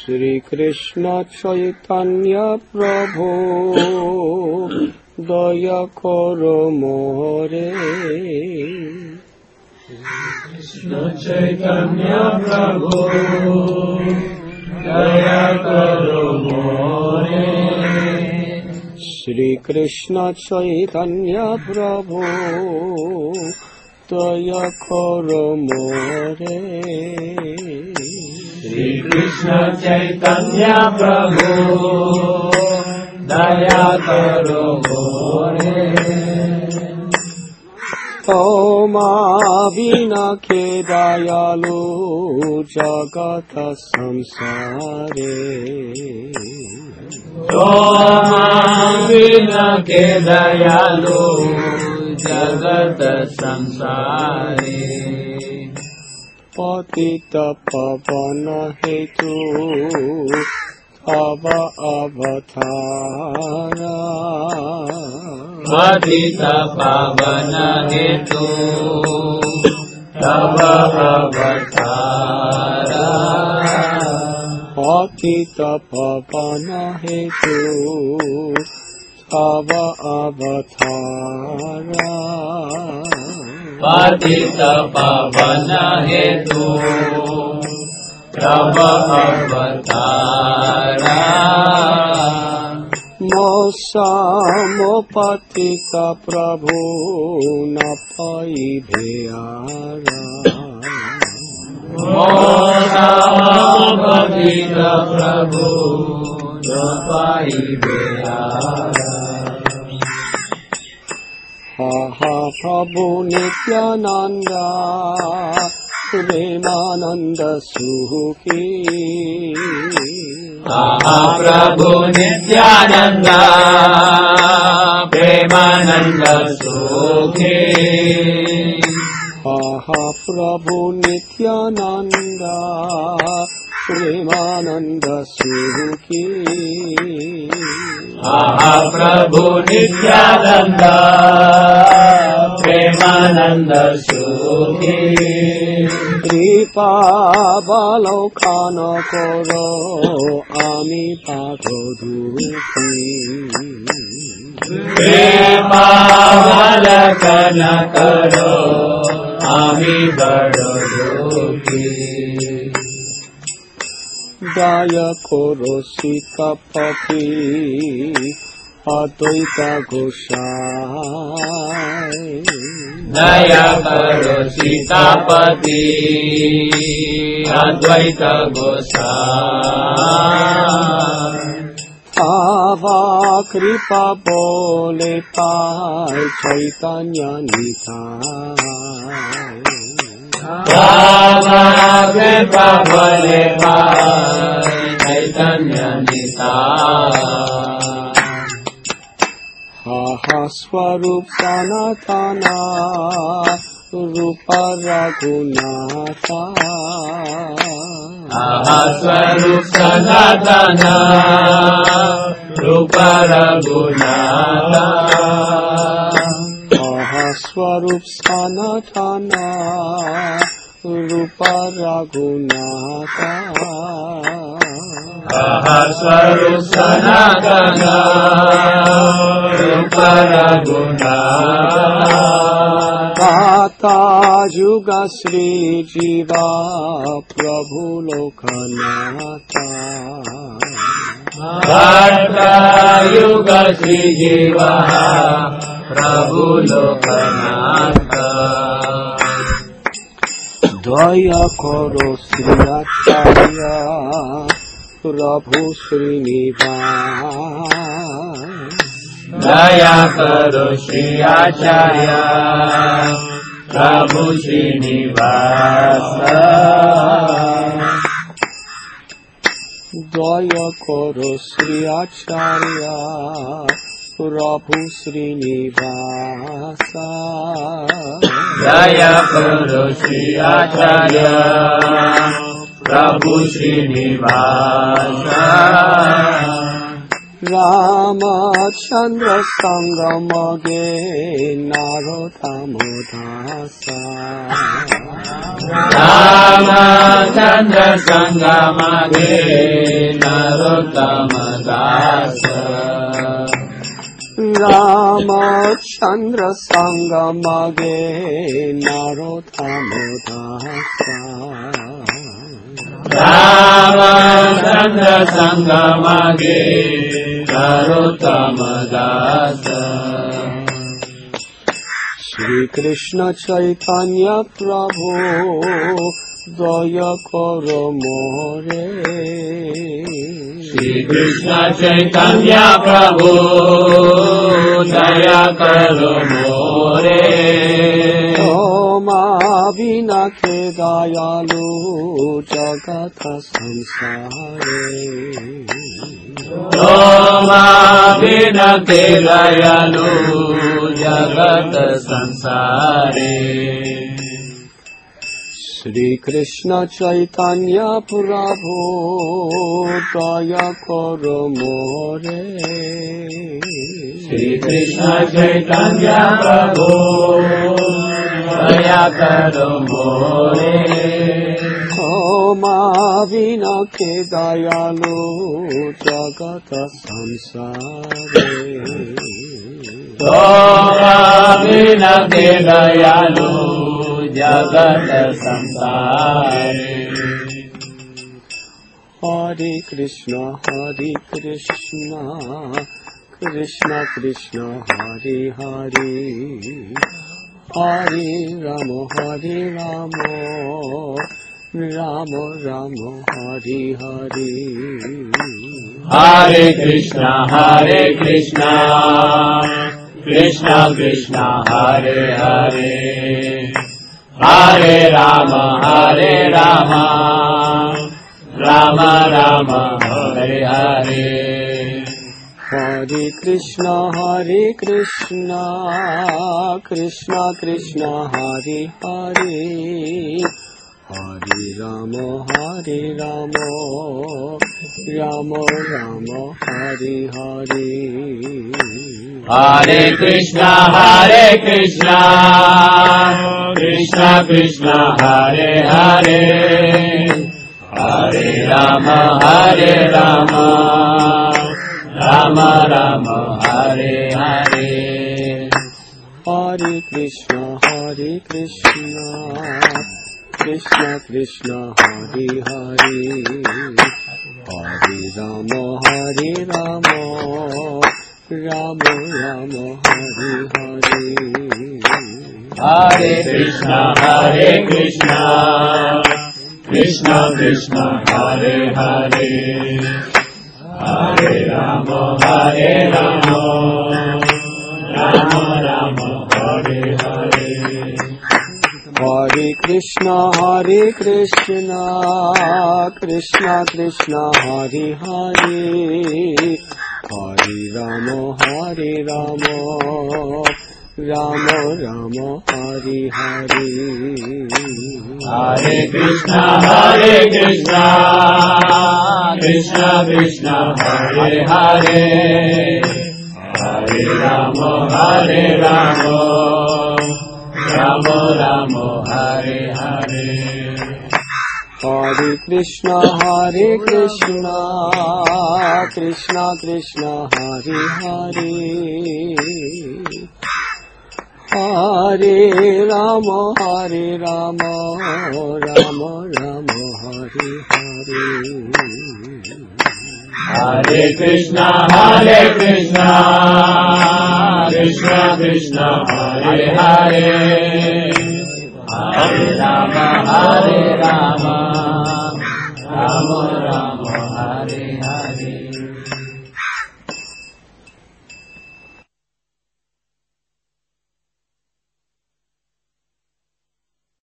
श्री कृष्ण चैतन्य प्रभु दया करो मोरे। कृष्ण चैतन्य प्रभु दया करो मोरे। श्री कृष्ण चैतन्य प्रभु दया करो मोरे। श्री कृष्ण चैतन्य प्रभु दया करो मोरे। बिना के दयालु जगत संसारे। बिना के दयालु जगत संसारे। पतित पावन हेतु तव अवतारा। पतित पावन हेतु तव अवतारा। पतित पावन हेतु तव अवतारा। पतित पावन हेतु तव अवतारा। मौसम पतित प्रभु न पाइबे आरा। मौसम पतित प्रभु न पाइबे आरा। हा प्रभु नित्यानंद प्रेमानंद सुखी। प्रभु नित्यानंद प्रेमानंद सुखी। प्रभु नित्यानंद प्रेमानंद सुखी। प्रभु नित्यानंद प्रेमानंद सुखी। कृपावलोकन करो आमी पागल दुखी। कृपावलोकन करो आमी बड़ दुखी। दया करो सीतापति अद्वैत गोसाई। दया करो सीतापति अद्वैत गोसाई। आवा कृपा बोले पाए चैतन्य निताई। कृपा बोले पाए चैतन्य निताई। स्वरूप सनातना रूप रघुनाथा। स्वरूप सनातना रूप रघुनाथा। स्वरूप सनातना रूप रघुनाथा। स्वरूप सनातना रूप रघुनाथा। दाता युग श्री जीवा प्रभु लोकनाथा। दाता युग श्री जीवा प्रभु लोकनाथा। दया करो श्री आचार्य प्रभु श्रीनिवास। दया करो श्री आचार्य प्रभु श्रीनिवास। दया करो श्री आचार्य प्रभु श्रीनिवास। दया करो श्री आचार्य प्रभु श्रीनिवास। रामचंद्र संगमगे नरोत्तम दासा रामचंद्र संगमगे नरोत्तम दासा रामचंद्र संगमगे नरोत्तम दासा रामचंद्र संगमगे नरोत्तम दासा श्री कृष्ण चैतन्य प्रभु दया करो मोरे श्री कृष्ण चैतन्य प्रभु दया करो मोरे बिना के दयालु जगत संसारे बिना के दयालु जगत संसारे श्री कृष्ण चैतन्य प्रभु दया करो मोरे श्री कृष्ण चैतन्य प्रभु दया करो मोरे बिना के दयालु जगत संसारे बिना के दयालु जगत संसारे हरे कृष्ण कृष्ण कृष्ण हरे हरे हरे राम राम राम हरे हरे हरे कृष्ण कृष्ण कृष्ण हरे हरे हरे राम राम राम हरे हरे हरे कृष्ण कृष्ण कृष्ण हरे हरे हरे राम राम राम हरे हरे हरे कृष्ण कृष्ण कृष्ण हरे हरे हरे राम राम राम हरे हरे हरे कृष्ण कृष्ण कृष्ण हरे हरे हरे राम राम राम हरे हरे हरे कृष्ण कृष्ण कृष्ण हरे हरे हरे राम राम राम हरे हरे हरे कृष्ण कृष्ण कृष्ण हरे हरे हरे राम राम राम हरे हरे हरे कृष्ण कृष्ण कृष्ण हरे हरे हरे राम राम राम हरे हरे हरे कृष्ण कृष्ण कृष्ण हरे हरे हरे राम राम राम हरे हरे हरे कृष्ण कृष्ण कृष्ण हरे हरे हरे राम राम राम